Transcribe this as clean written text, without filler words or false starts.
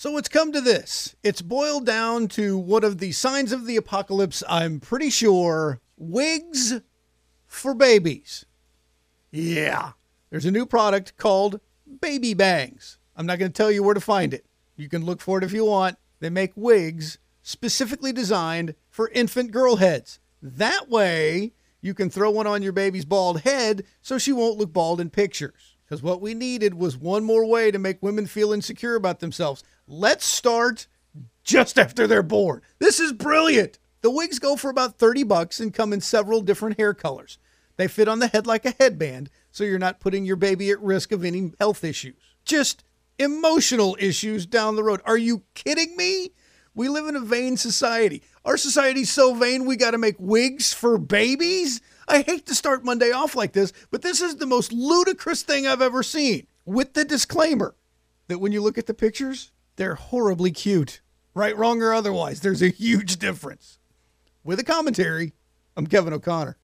So it's come to this. It's boiled down to one of the signs of the apocalypse, I'm pretty sure. Wigs for babies. Yeah. There's a new product called Baby Bangs. I'm not going to tell you where to find it. You can look for it if you want. They make wigs specifically designed for infant girl heads. That way, you can throw one on your baby's bald head so she won't look bald in pictures. Because what we needed was one more way to make women feel insecure about themselves. Let's start just after they're born. This is brilliant. The wigs go for about $30 and come in several different hair colors. They fit on the head like a headband, so you're not putting your baby at risk of any health issues. Just emotional issues down the road. Are you kidding me? We live in a vain society. Our society's so vain we got to make wigs for babies? I hate to start Monday off like this, but this is the most ludicrous thing I've ever seen. With the disclaimer that when you look at the pictures, they're horribly cute. Right, wrong, or otherwise, there's a huge difference. With a commentary, I'm Kevin O'Connor.